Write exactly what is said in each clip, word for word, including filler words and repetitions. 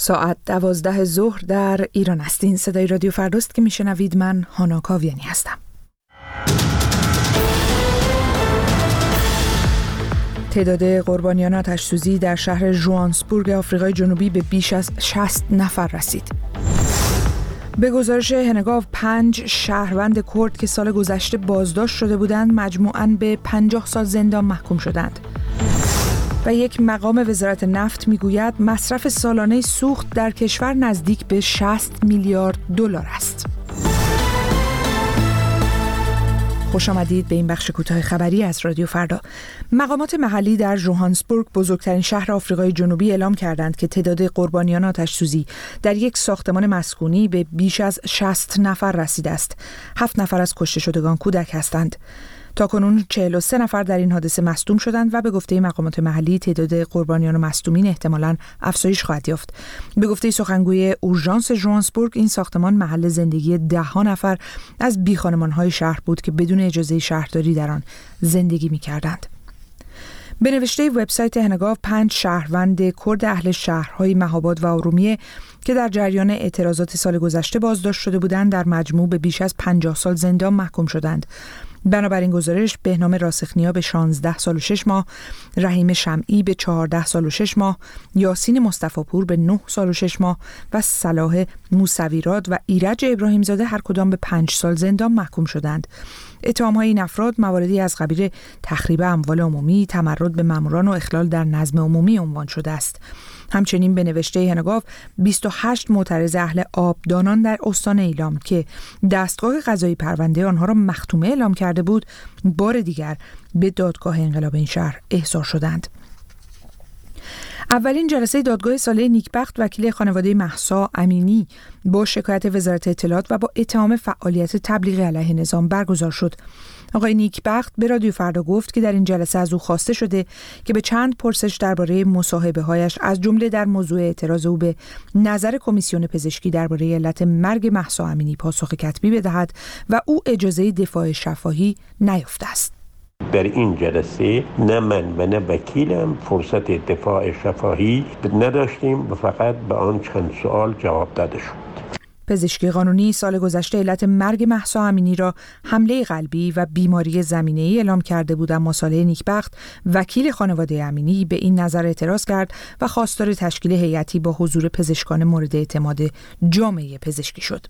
ساعت دوازده ظهر در ایران است. این صدای رادیو فرداست که میشنوید. من هانا کاویانی هستم. تعداد قربانیان آتش‌سوزی در شهر ژوانسبورگ آفریقای جنوبی به بیش از شصت نفر رسید. به گزارش هنگاو پنج شهروند کرد که سال گذشته بازداشت شده بودند مجموعاً به پنجاه سال زندان محکوم شدند. و یک مقام وزارت نفت میگوید مصرف سالانه سوخت در کشور نزدیک به شصت میلیارد دلار است. خوش آمدید به این بخش کوتاه خبری از رادیو فردا. مقامات محلی در ژوهانسبورگ، بزرگترین شهر آفریقای جنوبی، اعلام کردند که تعداد قربانیان آتش‌سوزی در یک ساختمان مسکونی به بیش از شصت نفر رسیده است. هفت نفر از کشته شدگان کودک هستند. تاکنون چهل و سه نفر در این حادثه مصدوم شدند و به گفته مقامات محلی تعداد قربانیان و مصدومین احتمالاً افزایش خواهد یافت. به گفته سخنگوی اورژانس ژوانسبورگ، این ساختمان محل زندگی ده ها نفر از بیخانمان‌های شهر بود که بدون اجازه شهرداری در آن زندگی می‌کردند. به نوشته وبسایت هنگاو، پنج شهروند کرد اهل شهرهای مهاباد و ارومیه که در جریان اعتراضات سال گذشته بازداشت شده بودند در مجموع به بیش از پنجاه سال زندان محکوم شدند. بنابراین گزارش، بهنام راسخنیا به شانزده سال و شش ماه، رحیم شمعی به چهارده سال و شش ماه، یاسین مصطفی پور به نه سال و شش ماه و صلاح موسویراد و ایرج ابراهیم زاده هر کدام به پنج سال زندان محکوم شدند. اتهام‌های این افراد مواردی از قبیل تخریب اموال عمومی، تمرد به ماموران و اخلال در نظم عمومی عنوان شده است. همچنین به نوشته هنگاو، بیست و هشت معترض اهل آبدانان در استان ایلام که دستگاه قضایی پرونده آنها را مختومه اعلام کرده بود، بار دیگر به دادگاه انقلاب این شهر احضار شدند. اولین جلسه دادگاه ساله نیکبخت وکیل خانواده مهسا امینی با شکایت وزارت اطلاعات و با اتهام فعالیت تبلیغی علیه نظام برگزار شد. آقای نیکبخت به رادیو فردا گفت که در این جلسه از او خواسته شده که به چند پرسش درباره مصاحبه‌هایش، از جمله در موضوع اعتراض او به نظر کمیسیون پزشکی درباره علت مرگ مهسا امینی، پاسخ کتبی بدهد و او اجازه دفاع شفاهی نیافته است. در این جلسه نه من و نه وکیلم فرصت دفاع شفاهی نداشتیم و فقط به آن چند سوال جواب داده شد. پزشکی قانونی سال گذشته علت مرگ مهسا امینی را حمله قلبی و بیماری زمینه‌ای اعلام کرده بود، اما صالح نیکبخت وکیل خانواده امینی به این نظر اعتراض کرد و خواستار تشکیل هیئتی با حضور پزشکان مورد اعتماد جامعه پزشکی شد.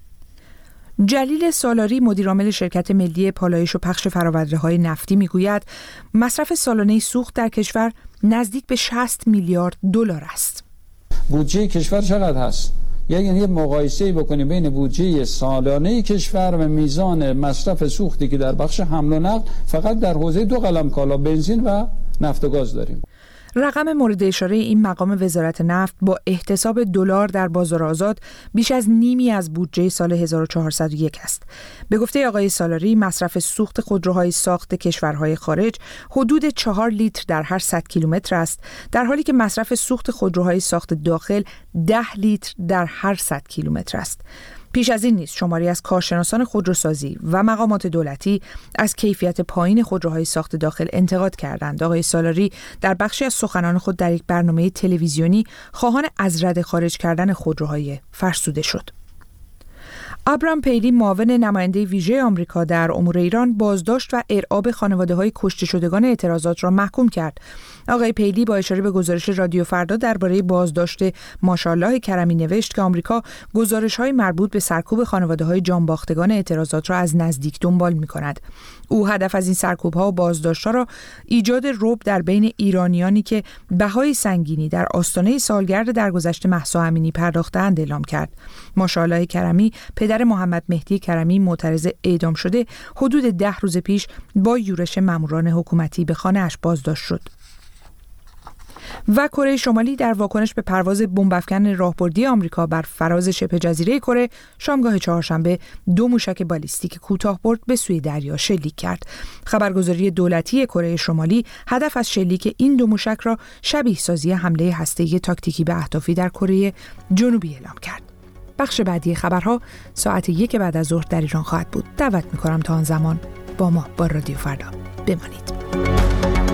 جلیل سالاری، مدیرعامل شرکت ملی پالایش و پخش فرآورده‌های نفتی، میگوید مصرف سالانه سوخت در کشور نزدیک به شصت میلیارد دلار است. بودجه کشور چقدر هست؟ یعنی یه مقایسه‌ای بکنیم بین بودجه سالانه کشور و میزان مصرف سوختی که در بخش حمل و نقل فقط در حوزه دو قلم کالا، بنزین و نفت و گاز داریم. رقم مورد اشاره این مقام وزارت نفت با احتساب دلار در بازار آزاد بیش از نیمی از بودجه سال هزار و چهارصد و یک است. به گفته آقای سالاری، مصرف سوخت خودروهای ساخت کشورهای خارج حدود چهار لیتر در هر صد کیلومتر است، در حالی که مصرف سوخت خودروهای ساخت داخل ده لیتر در هر صد کیلومتر است. پیش از این نیز شماری از کارشناسان خودروسازی و مقامات دولتی از کیفیت پایین خودروهای ساخت داخل انتقاد کردند. آقای سالاری در بخشی از سخنان خود در یک برنامه تلویزیونی خواهان از رده خارج کردن خودروهای فرسوده شد. ابراهام پیلی، معاون نماینده ویژه آمریکا در امور ایران، بازداشت و ارعاب خانواده‌های کشته شدگان اعتراضات را محکوم کرد. آقای پیلی با اشاره به گزارش رادیو فردا درباره بازداشت ماشاءالله کرمی نوشت که آمریکا گزارش‌های مربوط به سرکوب خانواده‌های جانباختگان اعتراضات را از نزدیک دنبال می‌کند. او هدف از این سرکوب‌ها و بازداشت‌ها را ایجاد رعب در بین ایرانیانی که بهای سنگینی در آستانه سالگرد درگذشت مهسا امینی پرداخته‌اند اعلام کرد. ماشاءالله کرمی، پدر محمد مهدی کرمی معترض اعدام شده، حدود ده روز پیش با یورش ماموران حکومتی به خانه‌اش بازداشت شد. و کره شمالی در واکنش به پرواز بمب‌افکن راهبردی آمریکا بر فراز شبه جزیره کره شامگاه چهارشنبه دو موشک بالیستیک کوتاه‌برد به سوی دریا شلیک کرد. خبرگزاری دولتی کره شمالی هدف از شلیک این دو موشک را شبیه سازی حمله هسته‌ای تاکتیکی به اهدافی در کره جنوبی اعلام کرد. بخش بعدی خبرها ساعت یک بعد از ظهر در ایران خواهد بود. دعوت می‌کنم تا آن زمان با ما با رادیو فردا بمانید.